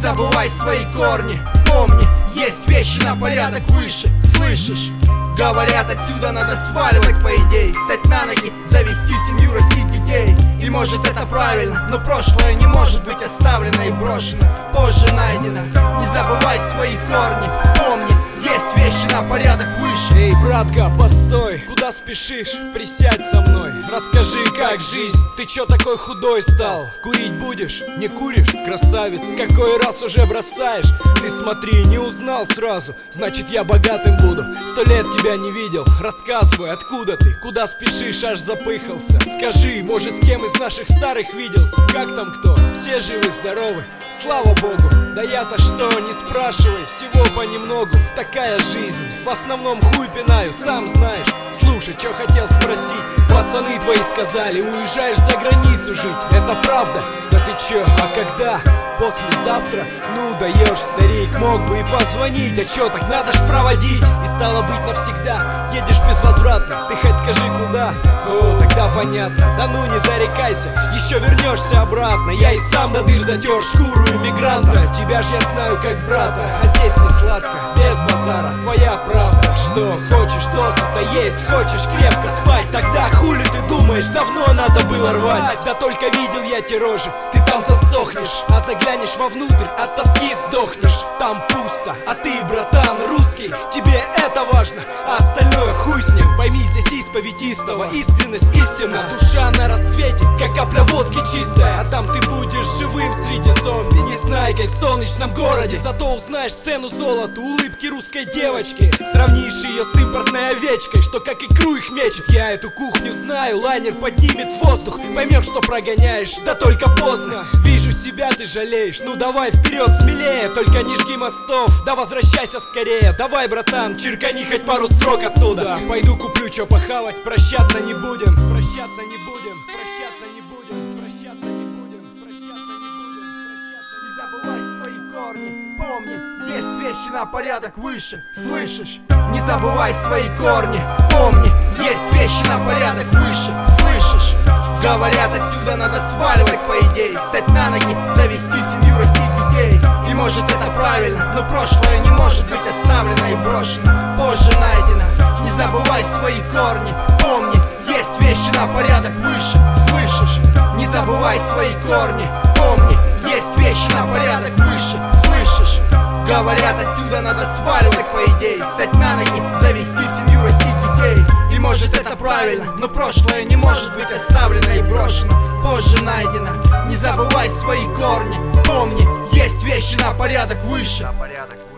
забывай свои корни. Помни, есть вещи на порядок выше. Слышишь? Говорят, отсюда надо сваливать, по идее. Встать на ноги, завести семью, растить детей. И может это правильно, но прошлое не может быть оставлено и брошено. Позже найдено. Не забывай свои корни. Помни, есть вещи на порядок выше. Эй, братка, постой, куда спешишь? Присядь со мной, расскажи, как жизнь. Ты чё такой худой стал? Курить будешь? Не куришь? Красавец, какой раз уже бросаешь? Ты смотри, не узнал сразу, значит я богатым буду. 100 лет тебя не видел, рассказывай, откуда ты? Куда спешишь, аж запыхался? Скажи, может, с кем из наших старых виделся? Как там кто? Все живы-здоровы? Слава богу. Да я-то что, не спрашивай, всего понемногу. Такая жизнь, в основном хуй пинаю, сам знаешь. Слушай, чё хотел спросить? Пацаны твои сказали, уезжаешь за границу жить. Это правда? Да ты чё, а когда? Послезавтра? Ну даешь, старик, мог бы и позвонить. А чё, так надо ж проводить. И стало быть навсегда, едешь безвозвратно. Ты хоть скажи куда? О, тогда понятно. Да ну не зарекайся, еще вернешься обратно. Я и сам до дыр затер шкуру иммигранта. Тебя ж я знаю как брата, а здесь не сладко, без базара, твоя правда. Что, хочешь досыта есть, хочешь крепко спать? Тогда хули ты думаешь, давно надо было рвать. Да только видел я те рожи, ты там засохнешь. А заглянешь вовнутрь, от тоски сдохнешь. Там пусто, а ты, братан, русский. Тебе это важно, а остальное хуй с ним. Пойми, здесь исповедь истова, искренность истина. Душа на рассвете, как капля водки чистая. А там ты будешь живым среди зомби, незнайкой в солнечном городе. Зато узнаешь цену золоту, улыбки русской девочки. Сравнишь ее с импортной овечкой, что как икру их мечет. Я эту кухню знаю, лайнер поднимет в воздух. Поймешь, что прогоняешь, да только поздно. Вижу себя, ты жалеешь, ну давай вперед смелее. Только не жги мостов, да возвращайся скорее. Давай, братан, черкани хоть пару строк оттуда. Пойду куплю чё похавать, прощаться не будем. Прощаться не будем, прощаться не будем, прощаться не будем, прощаться не будем. Не забывай свои корни. Помни, есть вещи на порядок выше. Слышишь? Не забывай свои корни. Помни, есть вещи на порядок выше. Слышишь? Говорят, отсюда надо сваливать, по идее. Встать на ноги, завести семью, растить детей. И может это правильно, но прошлое не может быть оставлено и брошено. Позже найдено. Не забывай свои корни. Помни, есть вещи на порядок выше. Слышишь? Не забывай свои корни. Помни, есть вещи на порядок выше. Слышишь? Говорят, отсюда надо сваливать, по идее. Встать на ноги, завести семью, растить детей. И может это правильно, но прошлое не может быть оставлено и брошено. Позже найдено. Не забывай свои корни. Помни, есть вещи на порядок выше.